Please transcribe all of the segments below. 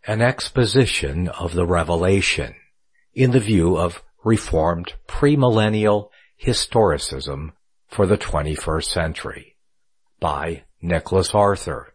An exposition of the Revelation in the view of Reformed premillennial historicism for the 21st century by Nicholas Arthur.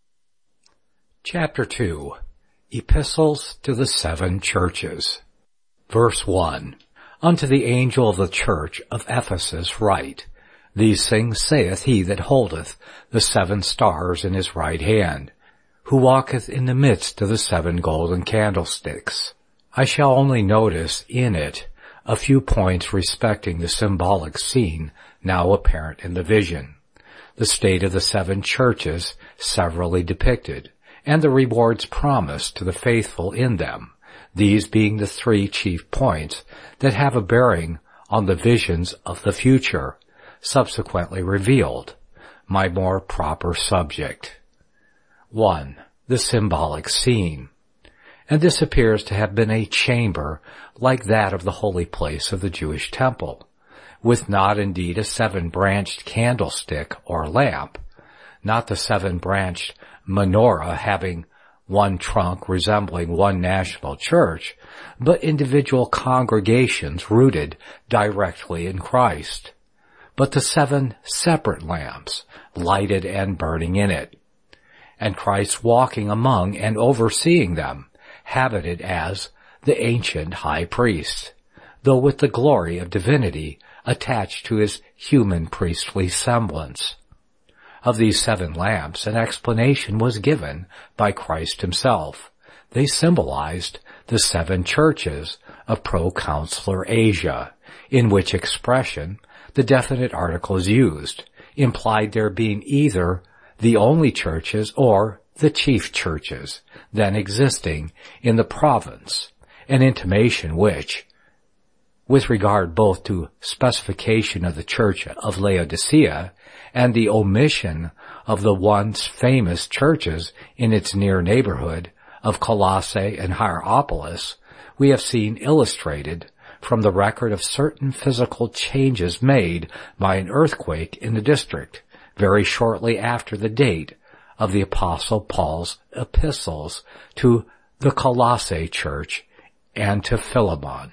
Chapter 2. Epistles to the Seven Churches. Verse 1. Unto the angel of the church of Ephesus write, These things saith he that holdeth the 7 stars in his right hand, who walketh in the midst of the 7 golden candlesticks. I shall only notice in it a few points respecting the symbolic scene now apparent in the vision, the state of the 7 churches severally depicted, and the rewards promised to the faithful in them, these being the 3 chief points that have a bearing on the visions of the future, subsequently revealed, my more proper subject. 1. The symbolic scene. And this appears to have been a chamber like that of the holy place of the Jewish temple, with not indeed a 7-branched candlestick or lamp, not the 7-branched menorah having one trunk resembling one national church, but individual congregations rooted directly in Christ, but the 7 separate lamps lighted and burning in it, and Christ walking among and overseeing them, habited as the ancient high priest, though with the glory of divinity attached to his human priestly semblance. Of these 7 lamps, an explanation was given by Christ himself. They symbolized the 7 churches of Proconsular Asia, in which expression the definite article is used, implied there being either the only churches or the chief churches then existing in the province, an intimation which, with regard both to specification of the church of Laodicea and the omission of the once famous churches in its near neighborhood of Colossae and Hierapolis, we have seen illustrated from the record of certain physical changes made by an earthquake in the district, very shortly after the date of the Apostle Paul's epistles to the Colossae church and to Philemon.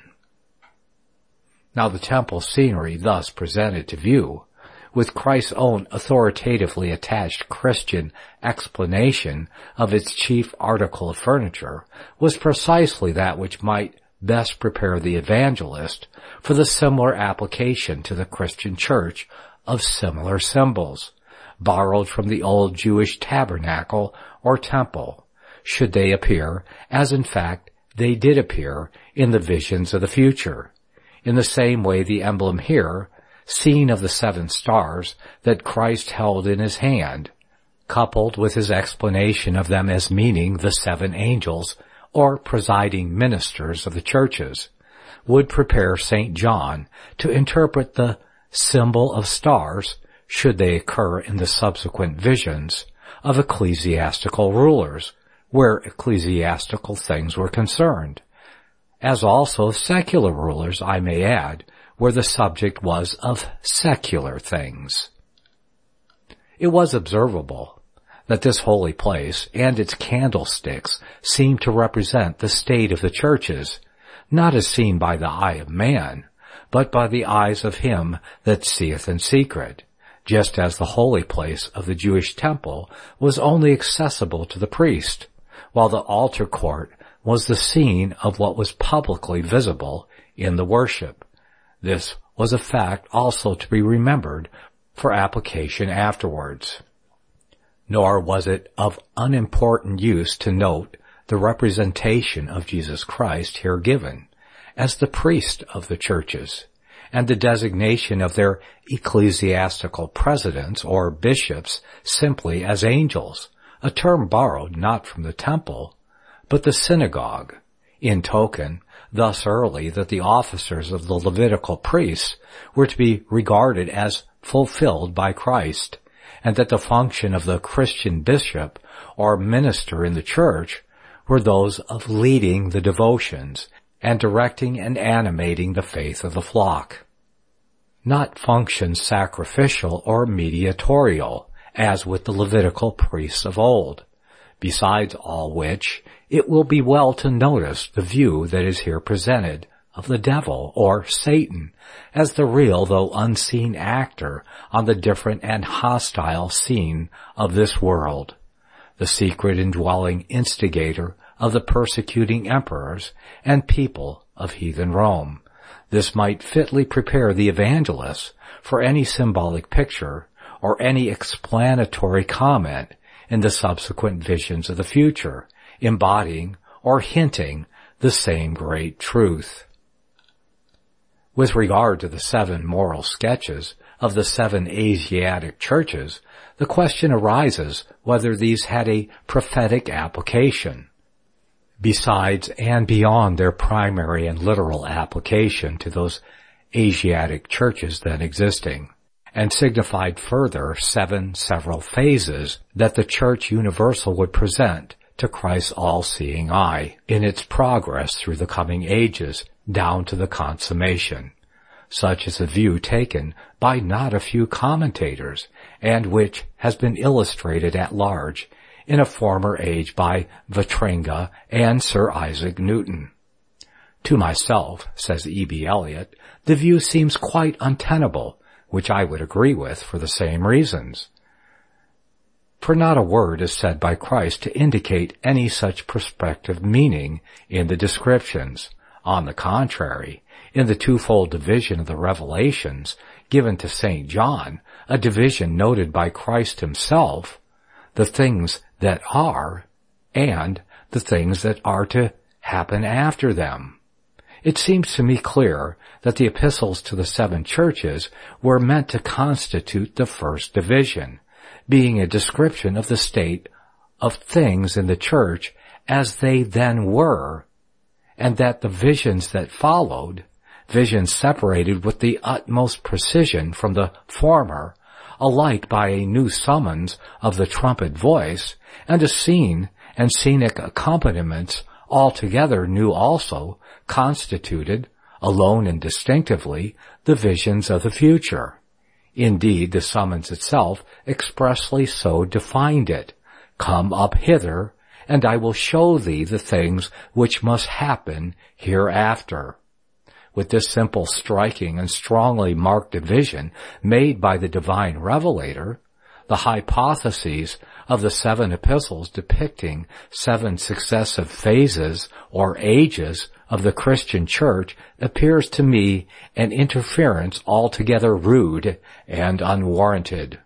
Now the temple scenery thus presented to view, with Christ's own authoritatively attached Christian explanation of its chief article of furniture, was precisely that which might best prepare the evangelist for the similar application to the Christian church of similar symbols, borrowed from the old Jewish tabernacle or temple, should they appear, as in fact they did appear, in the visions of the future. In the same way the emblem here, seen of the 7 stars that Christ held in his hand, coupled with his explanation of them as meaning the 7 angels or presiding ministers of the churches, would prepare St. John to interpret the symbol of stars, should they occur in the subsequent visions, of ecclesiastical rulers, where ecclesiastical things were concerned, as also secular rulers, I may add, where the subject was of secular things. It was observable that this holy place and its candlesticks seemed to represent the state of the churches, not as seen by the eye of man, but by the eyes of him that seeth in secret, just as the holy place of the Jewish temple was only accessible to the priest, while the altar court was the scene of what was publicly visible in the worship. This was a fact also to be remembered for application afterwards. Nor was it of unimportant use to note the representation of Jesus Christ here given as the priest of the churches, and the designation of their ecclesiastical presidents or bishops simply as angels, a term borrowed not from the temple, but the synagogue, in token thus early that the officers of the Levitical priests were to be regarded as fulfilled by Christ, and that the function of the Christian bishop or minister in the church were those of leading the devotions and directing and animating the faith of the flock. Not functions sacrificial or mediatorial, as with the Levitical priests of old, Besides all which, it will be well to notice the view that is here presented of the devil, or Satan, as the real though unseen actor on the different and hostile scene of this world, the secret indwelling instigator of the persecuting emperors and people of heathen Rome. This might fitly prepare the evangelists for any symbolic picture or any explanatory comment in the subsequent visions of the future, embodying or hinting the same great truth. With regard to the 7 moral sketches of the 7 Asiatic churches, the question arises whether these had a prophetic application. Besides and beyond their primary and literal application to those Asiatic churches then existing, and signified further 7 several phases that the Church Universal would present to Christ's all-seeing eye in its progress through the coming ages down to the consummation. Such is a view taken by not a few commentators, and which has been illustrated at large in a former age by Vitringa and Sir Isaac Newton. To myself, says E.B. Elliott, the view seems quite untenable, which I would agree with for the same reasons. For not a word is said by Christ to indicate any such prospective meaning in the descriptions. On the contrary, in the twofold division of the revelations given to St. John, a division noted by Christ himself, the things that are and the things that are to happen after them. It seems to me clear that the epistles to the 7 churches were meant to constitute the first division, being a description of the state of things in the church as they then were, and that the visions that followed, visions separated with the utmost precision from the former, alike by a new summons of the trumpet voice, and a scene and scenic accompaniments altogether new also, constituted, alone and distinctively, the visions of the future. Indeed, the summons itself expressly so defined it. Come up hither, and I will show thee the things which must happen hereafter. With this simple, striking, and strongly marked division made by the divine revelator, the hypotheses of the 7 epistles depicting 7 successive phases or ages of the Christian church appears to me an interference altogether rude and unwarranted.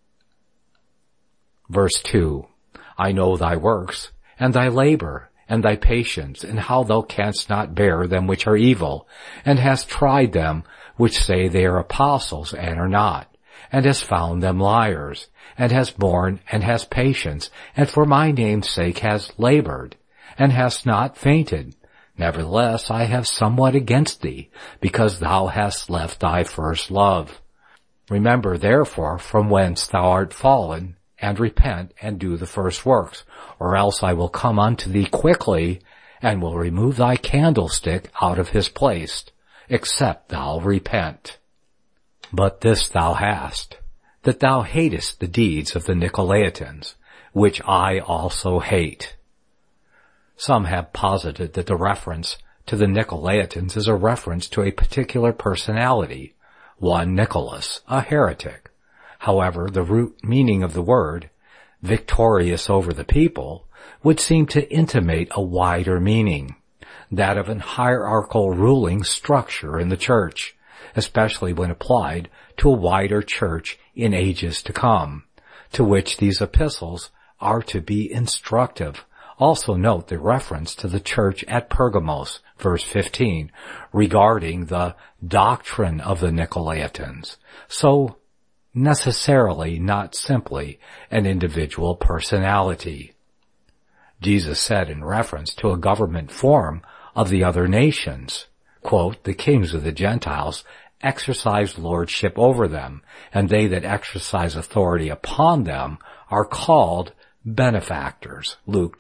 Verse 2, I know thy works, and thy labor, and thy patience, and how thou canst not bear them which are evil, and hast tried them which say they are apostles and are not, and hast found them liars, and hast borne and hast patience, and for my name's sake hast labored, and hast not fainted. Nevertheless I have somewhat against thee, because thou hast left thy first love. Remember therefore from whence thou art fallen, and repent, and do the first works, or else I will come unto thee quickly, and will remove thy candlestick out of his place, except thou repent. But this thou hast, that thou hatest the deeds of the Nicolaitans, which I also hate. Some have posited that the reference to the Nicolaitans is a reference to a particular personality, one Nicholas, a heretic. However, the root meaning of the word, victorious over the people, would seem to intimate a wider meaning, that of an hierarchical ruling structure in the church, especially when applied to a wider church in ages to come, to which these epistles are to be instructive. Also note the reference to the church at Pergamos, verse 15, regarding the doctrine of the Nicolaitans. So, necessarily not simply an individual personality. Jesus said in reference to a government form of the other nations, quote, the kings of the Gentiles exercise lordship over them, and they that exercise authority upon them are called benefactors, Luke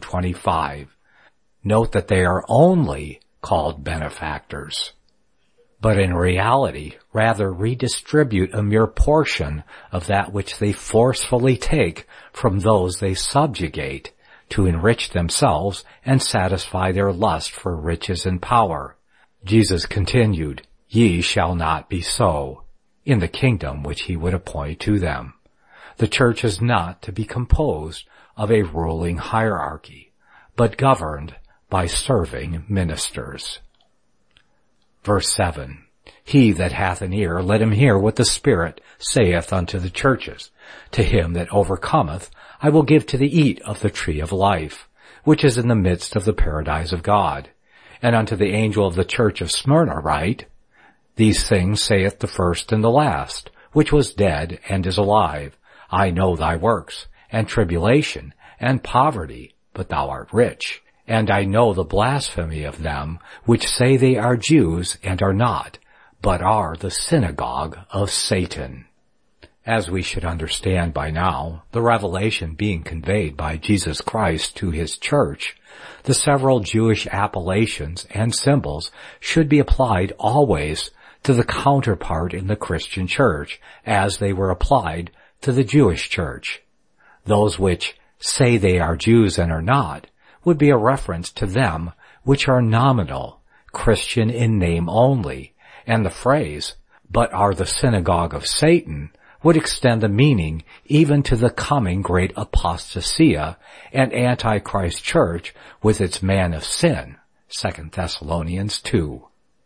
22:25. Note that they are only called benefactors. but in reality rather redistribute a mere portion of that which they forcefully take from those they subjugate, to enrich themselves and satisfy their lust for riches and power. Jesus continued, "Ye shall not be so," in the kingdom which he would appoint to them. The church is not to be composed of a ruling hierarchy, but governed by serving ministers. Verse 7. He that hath an ear, let him hear what the Spirit saith unto the churches. To him that overcometh, I will give to the eat of the tree of life, which is in the midst of the paradise of God. And unto the angel of the church of Smyrna write, These things saith the first and the last, which was dead and is alive. I know thy works, and tribulation, and poverty, but thou art rich. And I know the blasphemy of them, which say they are Jews, and are not, but are the synagogue of Satan. As we should understand by now, the revelation being conveyed by Jesus Christ to his church, the several Jewish appellations and symbols should be applied always to the counterpart in the Christian church, as they were applied to the Jewish church. Those which say they are Jews and are not would be a reference to them which are nominal, Christian in name only, and the phrase, but are the synagogue of Satan, would extend the meaning even to the coming great apostasia and Antichrist church with its man of sin, 2 Thessalonians 2.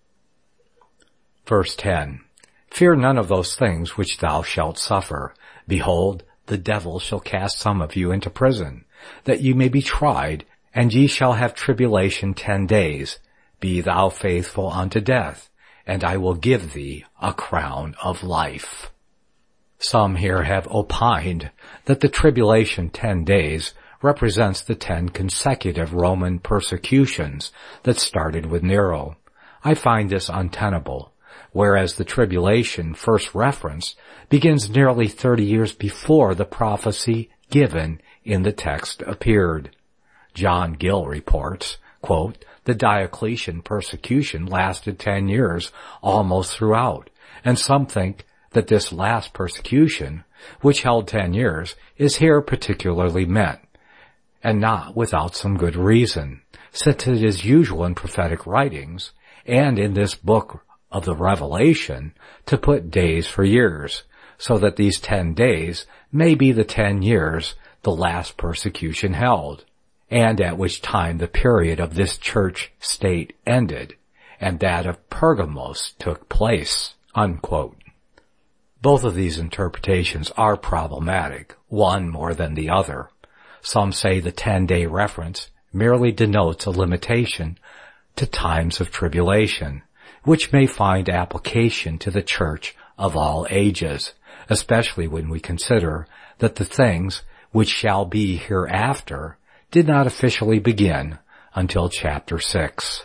Verse 10. Fear none of those things which thou shalt suffer. Behold, the devil shall cast some of you into prison, that ye may be tried, and ye shall have tribulation 10 days. Be thou faithful unto death, and I will give thee a crown of life. Some here have opined that the tribulation 10 days represents the 10 consecutive Roman persecutions that started with Nero. I find this untenable, whereas the tribulation first reference begins nearly 30 years before the prophecy given in the text appeared. John Gill reports, quote, the Diocletian persecution lasted 10 years almost throughout, and some think that this last persecution, which held 10 years, is here particularly meant, and not without some good reason, since it is usual in prophetic writings, and in this book of the Revelation, to put days for years, so that these 10 days may be the 10 years the last persecution held, and at which time the period of this church state ended, and that of Pergamos took place, unquote. Both of these interpretations are problematic, one more than the other. Some say the 10-day reference merely denotes a limitation to times of tribulation, which may find application to the church of all ages, especially when we consider that the things which shall be hereafter did not officially begin until chapter 6.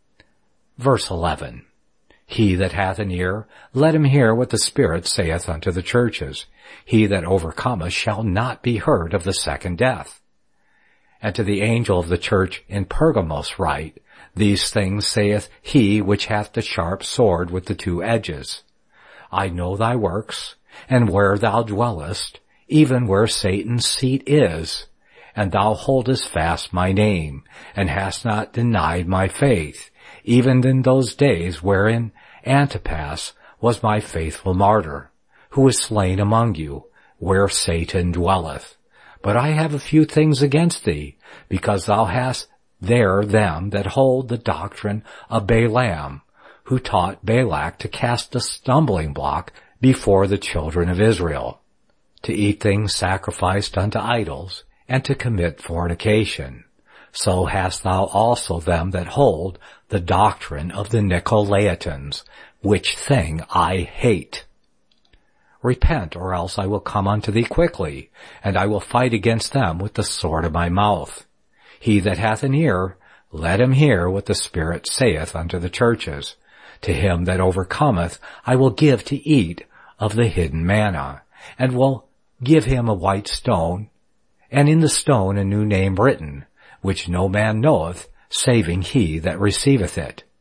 Verse 11. He that hath an ear, let him hear what the Spirit saith unto the churches. He that overcometh shall not be hurt of the second death. And to the angel of the church in Pergamos write, These things saith he which hath the sharp sword with the 2 edges. I know thy works, and where thou dwellest, even where Satan's seat is, and thou holdest fast my name, and hast not denied my faith, even in those days wherein Antipas was my faithful martyr, who was slain among you, where Satan dwelleth. But I have a few things against thee, because thou hast there them that hold the doctrine of Balaam, who taught Balak to cast a stumbling block before the children of Israel, to eat things sacrificed unto idols, and to commit fornication. So hast thou also them that hold the doctrine of the Nicolaitans, which thing I hate. Repent, or else I will come unto thee quickly, and I will fight against them with the sword of my mouth. He that hath an ear, let him hear what the Spirit saith unto the churches. To him that overcometh I will give to eat of the hidden manna, and will give him a white stone, and in the stone a new name written, which no man knoweth, saving he that receiveth it.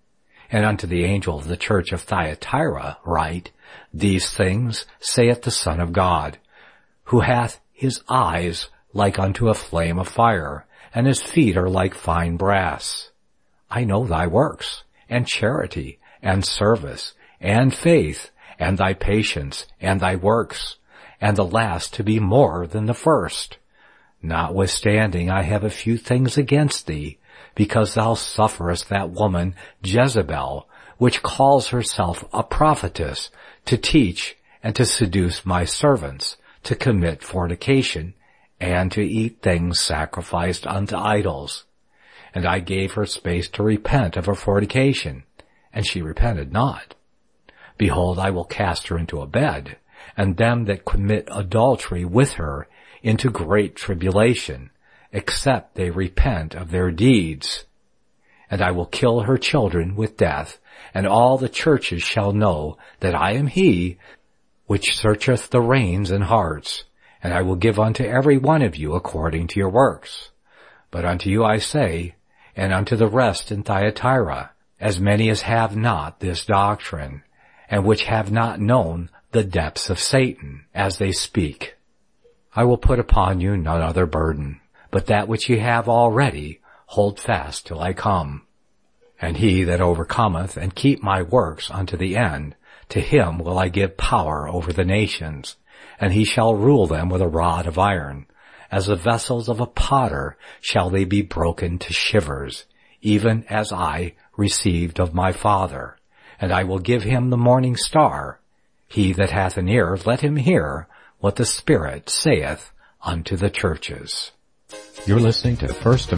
And unto the angel of the church of Thyatira write, These things saith the Son of God, who hath his eyes like unto a flame of fire, and his feet are like fine brass. I know thy works, and charity, and service, and faith, and thy patience, and thy works, and the last to be more than the first. Notwithstanding, I have a few things against thee, because thou sufferest that woman Jezebel, which calls herself a prophetess, to teach and to seduce my servants, to commit fornication, and to eat things sacrificed unto idols. And I gave her space to repent of her fornication, and she repented not. Behold, I will cast her into a bed, and them that commit adultery with her into great tribulation, except they repent of their deeds. And I will kill her children with death, and all the churches shall know that I am he which searcheth the reins and hearts, and I will give unto every one of you according to your works. But unto you I say, and unto the rest in Thyatira, as many as have not this doctrine, and which have not known the depths of Satan, as they speak, I will put upon you none other burden, but that which ye have already, hold fast till I come. And he that overcometh and keep my works unto the end, to him will I give power over the nations, and he shall rule them with a rod of iron. As the vessels of a potter shall they be broken to shivers, even as I received of my Father. And I will give him the morning star. He that hath an ear, let him hear what the Spirit saith unto the churches. You're listening to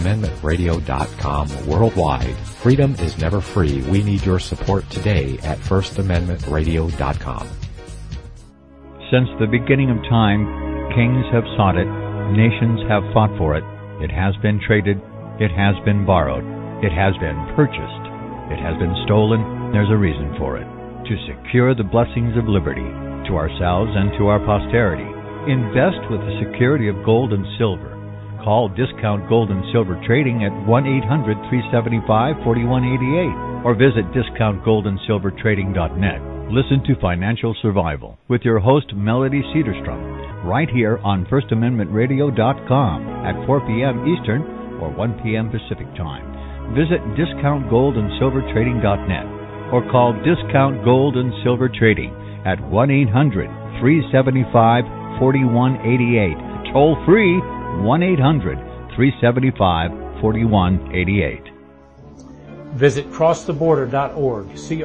FirstAmendmentRadio.com worldwide. Freedom is never free. We need your support today at FirstAmendmentRadio.com. Since the beginning of time, kings have sought it, nations have fought for it. It has been traded, it has been borrowed, it has been purchased, it has been stolen. There's a reason for it. To secure the blessings of liberty to ourselves and to our posterity, invest with the security of gold and silver. Call Discount Gold and Silver Trading at 1-800-375-4188 or visit discountgoldandsilvertrading.net. Listen to Financial Survival with your host Melody Cedarstrom right here on FirstAmendmentRadio.com at 4 p.m. Eastern or 1 p.m. Pacific Time. Visit discountgoldandsilvertrading.net or call Discount Gold and Silver Trading at 1-800-375-4188. Toll free 1-800-375-4188. Visit crosstheborder.org,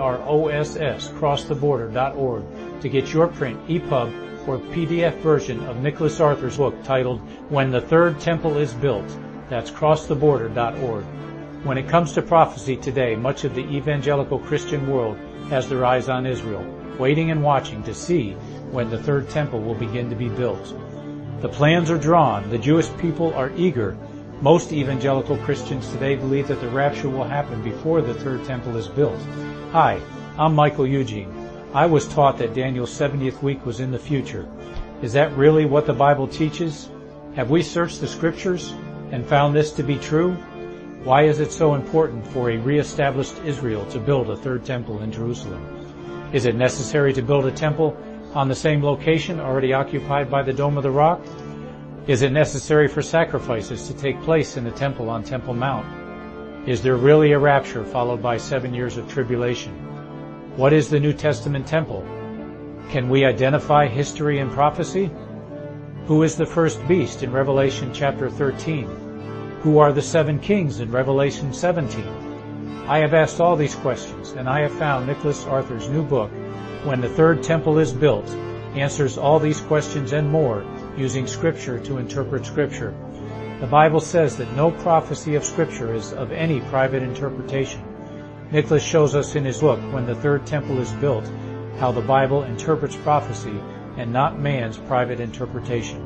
CROSS, crosstheborder.org, to get your print, EPUB, or PDF version of Nicholas Arthur's book titled When the Third Temple is Built. That's crosstheborder.org. When it comes to prophecy today, much of the evangelical Christian world has their eyes on Israel, waiting and watching to see when the third temple will begin to be built. The plans are drawn. The Jewish people are eager. Most evangelical Christians today believe that the rapture will happen before the third temple is built. Hi, I'm Michael Eugene. I was taught that Daniel's 70th week was in the future. Is that really what the Bible teaches? Have we searched the Scriptures and found this to be true? Why is it so important for a reestablished Israel to build a third temple in Jerusalem? Is it necessary to build a temple on the same location already occupied by the Dome of the Rock? Is it necessary for sacrifices to take place in the temple on Temple Mount? Is there really a rapture followed by 7 years of tribulation? What is the New Testament temple? Can we identify history and prophecy? Who is the first beast in Revelation chapter 13? Who are the 7 kings in Revelation 17? I have asked all these questions, and I have found Nicholas Arthur's new book, When the Third Temple is Built, answers all these questions and more using Scripture to interpret Scripture. The Bible says that no prophecy of Scripture is of any private interpretation. Nicholas shows us in his book, When the Third Temple is Built, how the Bible interprets prophecy and not man's private interpretation.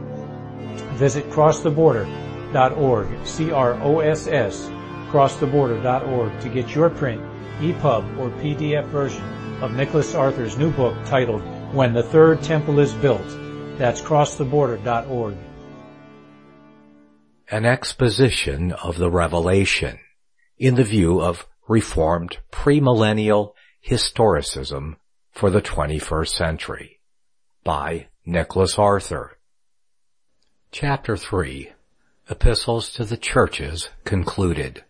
Visit crosstheborder.org, CROSS, crosstheborder.org, to get your print, EPUB, or PDF version of Nicholas Arthur's new book titled When the Third Temple is Built. That's crosstheborder.org. An exposition of the Revelation in the view of Reformed Premillennial Historicism for the 21st Century by Nicholas Arthur. Chapter 3. Epistles to the Churches concluded.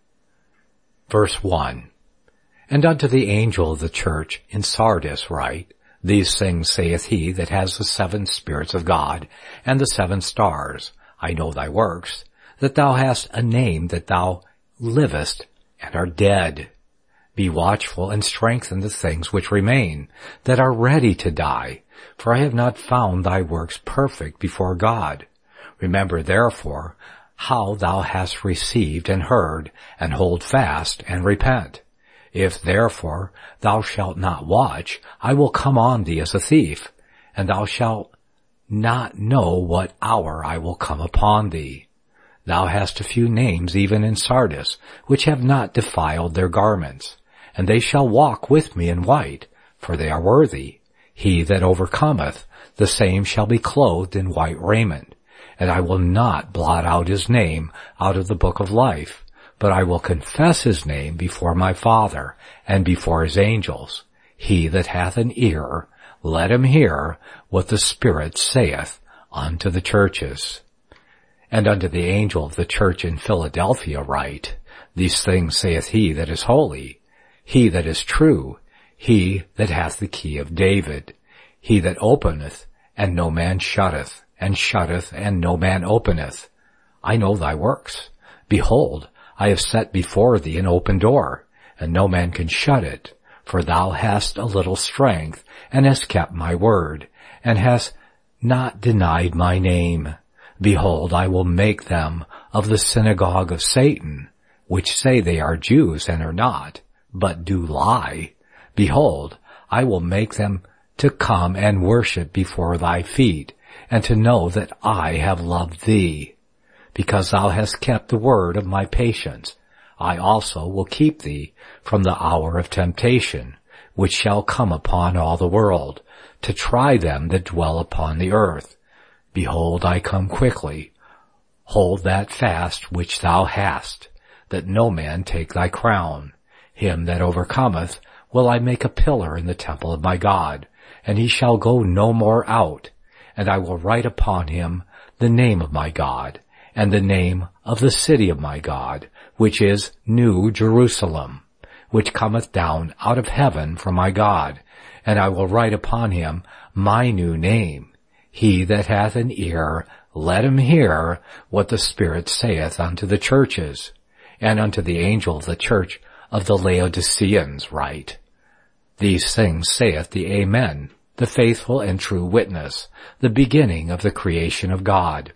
Verse 1. And unto the angel of the church in Sardis write, These things saith he that has the 7 spirits of God, and the 7 stars. I know thy works, that thou hast a name, that thou livest, and art dead. Be watchful, and strengthen the things which remain, that are ready to die, for I have not found thy works perfect before God. Remember therefore how thou hast received and heard, and hold fast, and repent. If therefore thou shalt not watch, I will come on thee as a thief, and thou shalt not know what hour I will come upon thee. Thou hast a few names even in Sardis, which have not defiled their garments, and they shall walk with me in white, for they are worthy. He that overcometh, the same shall be clothed in white raiment, and I will not blot out his name out of the book of life, but I will confess his name before my Father, and before his angels. He that hath an ear, let him hear what the Spirit saith unto the churches. And unto the angel of the church in Philadelphia write, These things saith he that is holy, he that is true, he that hath the key of David, he that openeth, and no man shutteth, and shutteth, and no man openeth. I know thy works. Behold, I have set before thee an open door, and no man can shut it. For thou hast a little strength, and hast kept my word, and hast not denied my name. Behold, I will make them of the synagogue of Satan, which say they are Jews and are not, but do lie. Behold, I will make them to come and worship before thy feet, and to know that I have loved thee. Because thou hast kept the word of my patience, I also will keep thee from the hour of temptation, which shall come upon all the world, to try them that dwell upon the earth. Behold, I come quickly. Hold that fast which thou hast, that no man take thy crown. Him that overcometh will I make a pillar in the temple of my God, and he shall go no more out. And I will write upon him the name of my God, and the name of the city of my God, which is New Jerusalem, which cometh down out of heaven from my God. And I will write upon him my new name. He that hath an ear, let him hear what the Spirit saith unto the churches. And unto the angel of the church of the Laodiceans write, These things saith the Amen, the faithful and true witness, the beginning of the creation of God.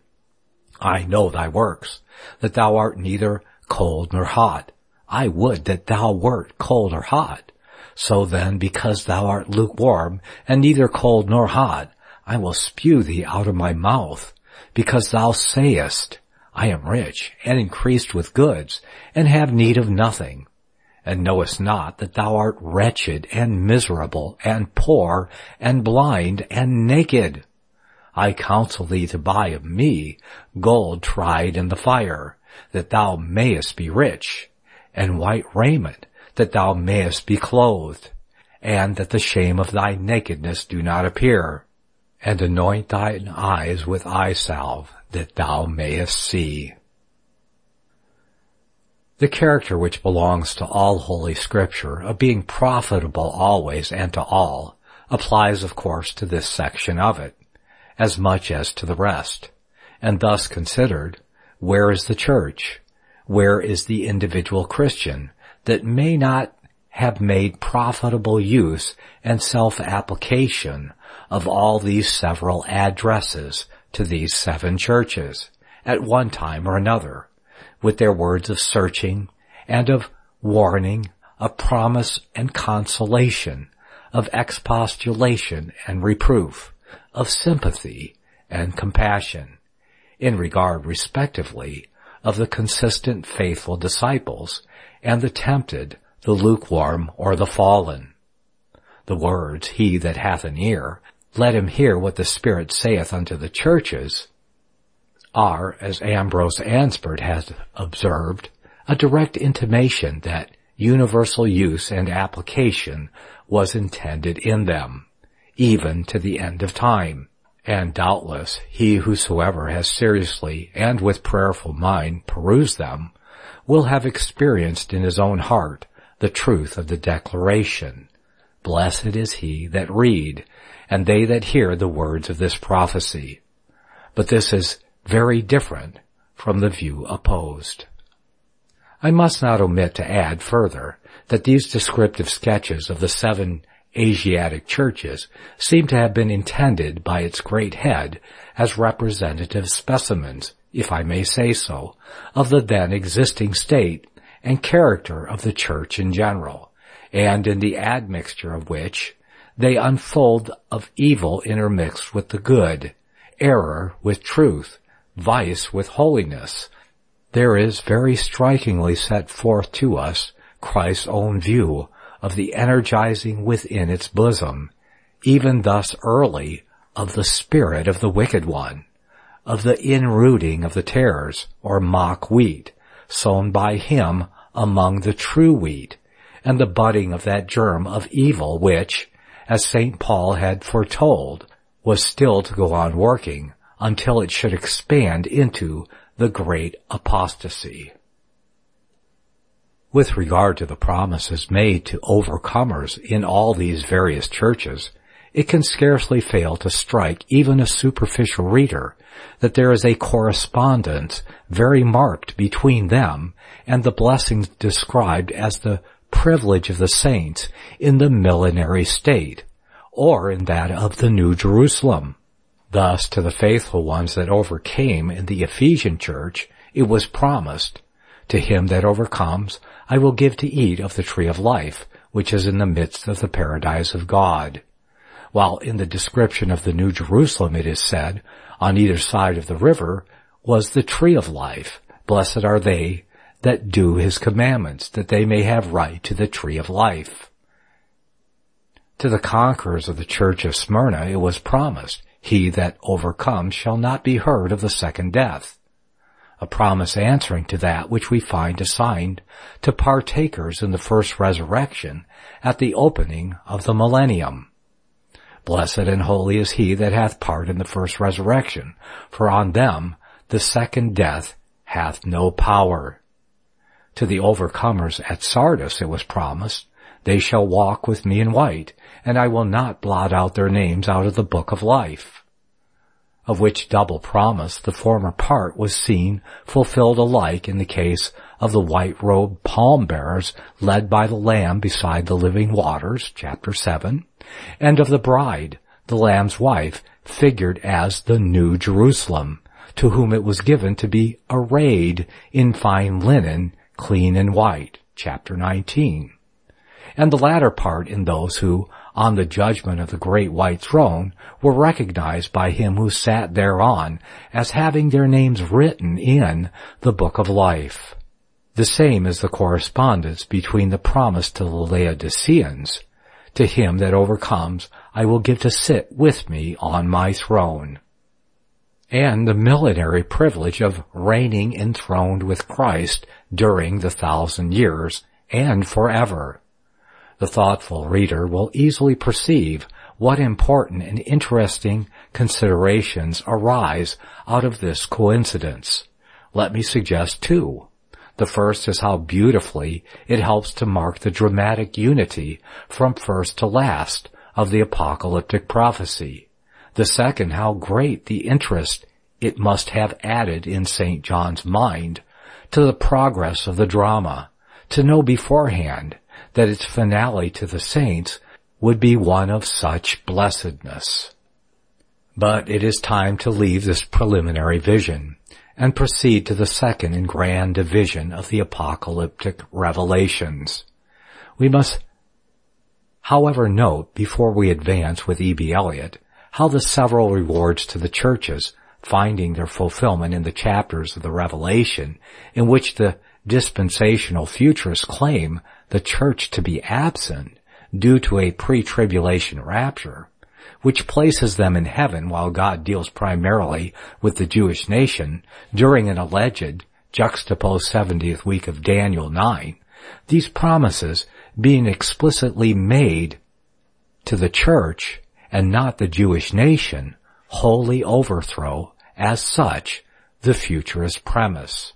I know thy works, that thou art neither cold nor hot. I would that thou wert cold or hot. So then, because thou art lukewarm, and neither cold nor hot, I will spew thee out of my mouth. Because thou sayest, I am rich, and increased with goods, and have need of nothing, and knowest not that thou art wretched, and miserable, and poor, and blind, and naked. I counsel thee to buy of me gold tried in the fire, that thou mayest be rich, and white raiment, that thou mayest be clothed, and that the shame of thy nakedness do not appear. And anoint thine eyes with eye salve, that thou mayest see. The character which belongs to all Holy Scripture of being profitable always and to all applies, of course, to this section of it, as much as to the rest. And thus considered, where is the church? Where is the individual Christian that may not have made profitable use and self-application of all these several addresses to these 7 churches at one time or another, with their words of searching and of warning, of promise and consolation, of expostulation and reproof, of sympathy and compassion, in regard respectively of the consistent faithful disciples and the tempted, the lukewarm, or the fallen. The words, He that hath an ear, let him hear what the Spirit saith unto the churches, are, as Ambrose Ansbert has observed, a direct intimation that universal use and application was intended in them, even to the end of time. And doubtless he whosoever has seriously and with prayerful mind perused them will have experienced in his own heart the truth of the declaration, "Blessed is he that read, and they that hear the words of this prophecy." But this is very different from the view opposed. I must not omit to add further that these descriptive sketches of the 7 Asiatic churches seem to have been intended by its great head as representative specimens, if I may say so, of the then existing state and character of the church in general, and in the admixture of which they unfold of evil intermixed with the good, error with truth, vice with holiness. There is very strikingly set forth to us Christ's own view of the energizing within its bosom, even thus early, of the spirit of the wicked one, of the inrooting of the tares, or mock wheat, sown by him among the true wheat, and the budding of that germ of evil which, as St. Paul had foretold, was still to go on working until it should expand into the great apostasy. With regard to the promises made to overcomers in all these various churches, it can scarcely fail to strike even a superficial reader that there is a correspondence very marked between them and the blessings described as the privilege of the saints in the millenary state, or in that of the New Jerusalem. Thus, to the faithful ones that overcame in the Ephesian church, it was promised, "To him that overcomes, I will give to eat of the tree of life, which is in the midst of the paradise of God." While in the description of the New Jerusalem it is said, on either side of the river was the tree of life. "Blessed are they that do his commandments, that they may have right to the tree of life." To the conquerors of the church of Smyrna it was promised, "He that overcomes shall not be heard of the second death," a promise answering to that which we find assigned to partakers in the first resurrection at the opening of the millennium. "Blessed and holy is he that hath part in the first resurrection, for on them the second death hath no power." To the overcomers at Sardis it was promised, "They shall walk with me in white, and I will not blot out their names out of the book of life." Of which double promise the former part was seen fulfilled alike in the case of the white-robed palm-bearers led by the Lamb beside the living waters, chapter 7, and of the bride, the Lamb's wife, figured as the New Jerusalem, to whom it was given to be arrayed in fine linen, clean and white, chapter 19. And the latter part in those who, on the judgment of the great white throne, were recognized by him who sat thereon as having their names written in the book of life. The same is the correspondence between the promise to the Laodiceans, "To him that overcomes, I will give to sit with me on my throne," and the millenary privilege of reigning enthroned with Christ during the 1,000 years and forever. The thoughtful reader will easily perceive what important and interesting considerations arise out of this coincidence. Let me suggest two. The first is how beautifully it helps to mark the dramatic unity from first to last of the apocalyptic prophecy. The second, how great the interest it must have added in St. John's mind to the progress of the drama, to know beforehand that its finale to the saints would be one of such blessedness. But it is time to leave this preliminary vision and proceed to the second and grand division of the apocalyptic revelations. We must, however, note, before we advance with E.B. Elliott, how the several rewards to the churches, finding their fulfillment in the chapters of the Revelation in which the dispensational futurists claim the church to be absent due to a pre-tribulation rapture, which places them in heaven while God deals primarily with the Jewish nation during an alleged juxtaposed 70th week of Daniel 9, These promises being explicitly made to the church and not the Jewish nation, wholly overthrow, as such, the futurist premise.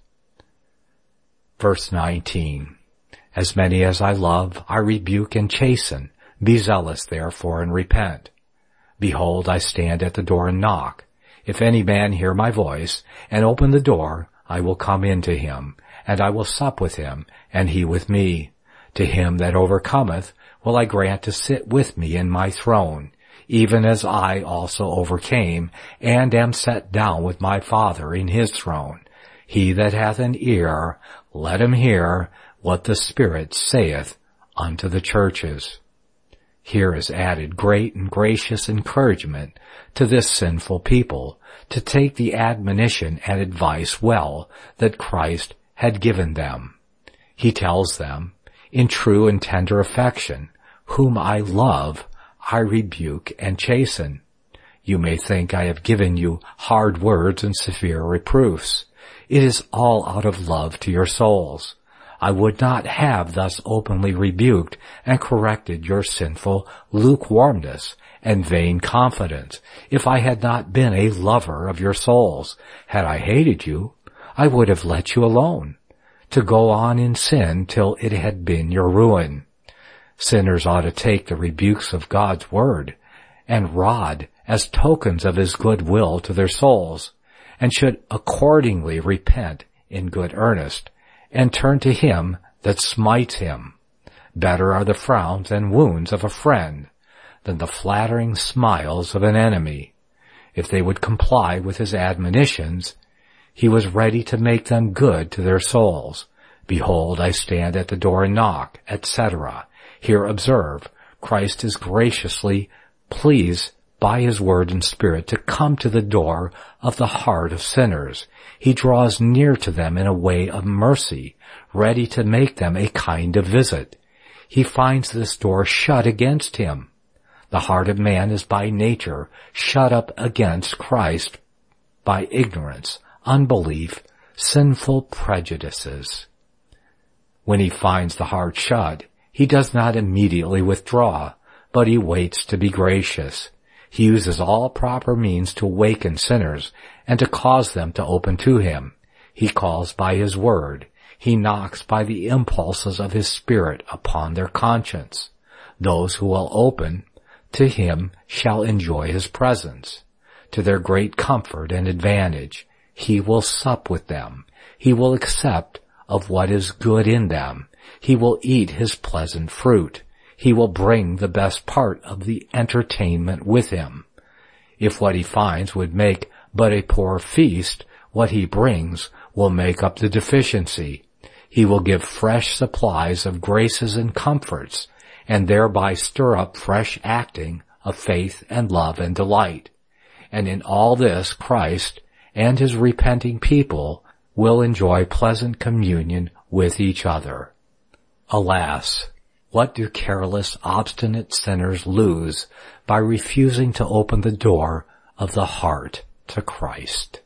Verse 19. As many as I love, I rebuke and chasten. Be zealous, therefore, and repent. Behold, I stand at the door and knock. If any man hear my voice, and open the door, I will come in to him, and I will sup with him, and he with me. To him that overcometh will I grant to sit with me in my throne, even as I also overcame, and am set down with my Father in his throne. He that hath an ear, let him hear what the Spirit saith unto the churches. Here is added great and gracious encouragement to this sinful people to take the admonition and advice well that Christ had given them. He tells them, in true and tender affection, whom I love, I rebuke and chasten. You may think I have given you hard words and severe reproofs. It is all out of love to your souls. I would not have thus openly rebuked and corrected your sinful lukewarmness and vain confidence if I had not been a lover of your souls. Had I hated you, I would have let you alone, to go on in sin till it had been your ruin. Sinners ought to take the rebukes of God's word and rod as tokens of his good will to their souls, and should accordingly repent in good earnest, and turn to him that smites him. Better are the frowns and wounds of a friend than the flattering smiles of an enemy. If they would comply with his admonitions, he was ready to make them good to their souls. Behold, I stand at the door and knock, etc. Here observe, Christ is graciously pleased by his word and Spirit to come to the door of the heart of sinners. He draws near to them in a way of mercy, ready to make them a kind of visit. He finds this door shut against him. The heart of man is by nature shut up against Christ by ignorance, unbelief, sinful prejudices. When he finds the heart shut, he does not immediately withdraw, but he waits to be gracious. He uses all proper means to awaken sinners and to cause them to open to him. He calls by his word. He knocks by the impulses of his Spirit upon their conscience. Those who will open to him shall enjoy his presence. To their great comfort and advantage, he will sup with them. He will accept of what is good in them. He will eat his pleasant fruit. He will bring the best part of the entertainment with him. If what he finds would make but a poor feast, what he brings will make up the deficiency. He will give fresh supplies of graces and comforts, and thereby stir up fresh acting of faith and love and delight. And in all this Christ and his repenting people will enjoy pleasant communion with each other. Alas, what do careless, obstinate sinners lose by refusing to open the door of the heart to Christ?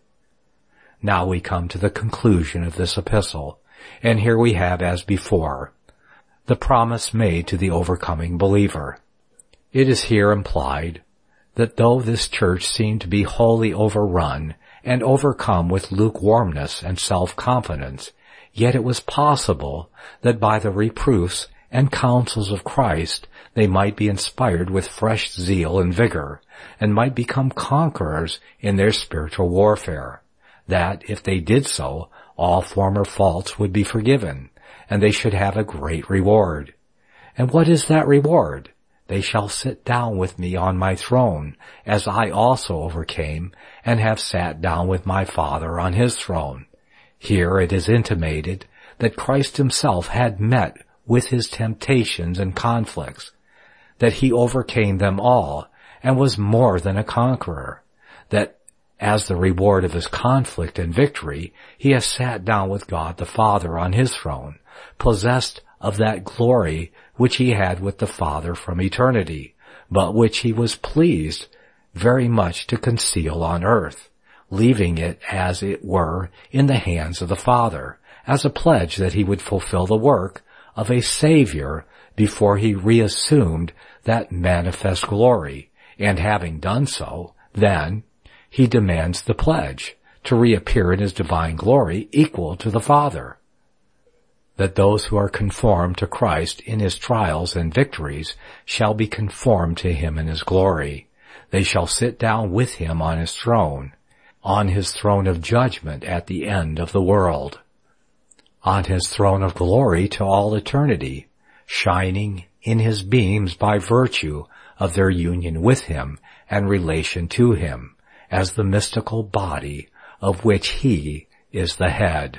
Now we come to the conclusion of this epistle, and here we have, as before, the promise made to the overcoming believer. It is here implied that though this church seemed to be wholly overrun and overcome with lukewarmness and self-confidence, yet it was possible that by the reproofs and counsels of Christ they might be inspired with fresh zeal and vigor, and might become conquerors in their spiritual warfare. That, if they did so, all former faults would be forgiven, and they should have a great reward. And what is that reward? They shall sit down with me on my throne, as I also overcame, and have sat down with my Father on his throne. Here it is intimated that Christ himself had met with his temptations and conflicts, that he overcame them all and was more than a conqueror, that as the reward of his conflict and victory, he has sat down with God the Father on his throne, possessed of that glory which he had with the Father from eternity, but which he was pleased very much to conceal on earth, leaving it, as it were, in the hands of the Father, as a pledge that he would fulfill the work of a Savior before he reassumed that manifest glory, and having done so, then he demands the pledge to reappear in his divine glory equal to the Father. That those who are conformed to Christ in his trials and victories shall be conformed to him in his glory. They shall sit down with him on his throne of judgment at the end of the world, on his throne of glory to all eternity, shining in his beams by virtue of their union with him and relation to him, as the mystical body of which he is the head.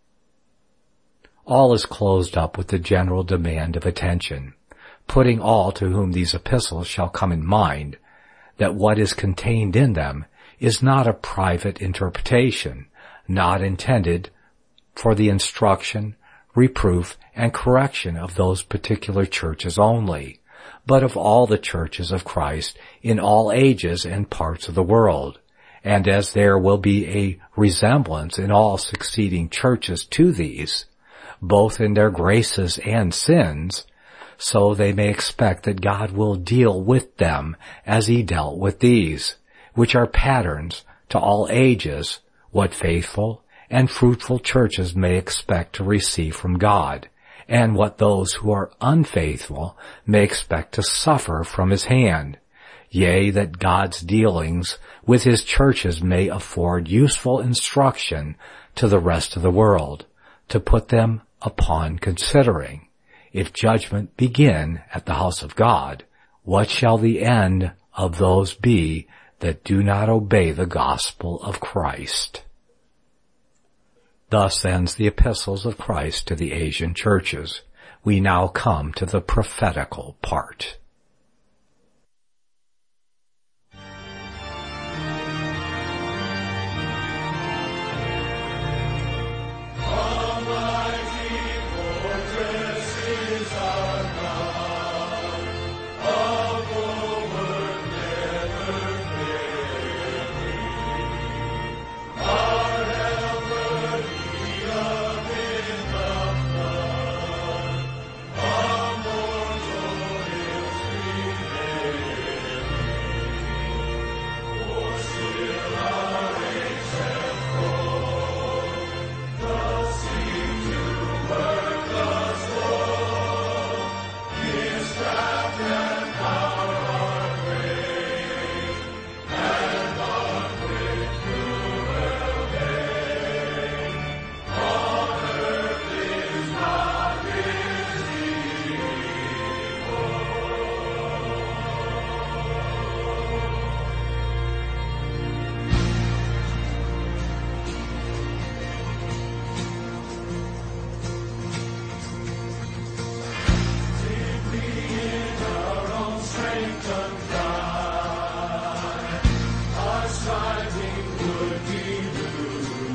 All is closed up with the general demand of attention, putting all to whom these epistles shall come in mind that what is contained in them is not a private interpretation, not intended for the instruction, reproof, and correction of those particular churches only, but of all the churches of Christ in all ages and parts of the world. And as there will be a resemblance in all succeeding churches to these, both in their graces and sins, so they may expect that God will deal with them as he dealt with these, which are patterns to all ages, what faithful and fruitful churches may expect to receive from God, and what those who are unfaithful may expect to suffer from his hand. Yea, that God's dealings with his churches may afford useful instruction to the rest of the world, to put them upon considering. If judgment begin at the house of God, what shall the end of those be that do not obey the gospel of Christ? Thus ends the epistles of Christ to the Asian churches. We now come to the prophetical part.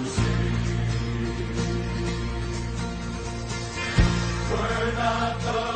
We're not the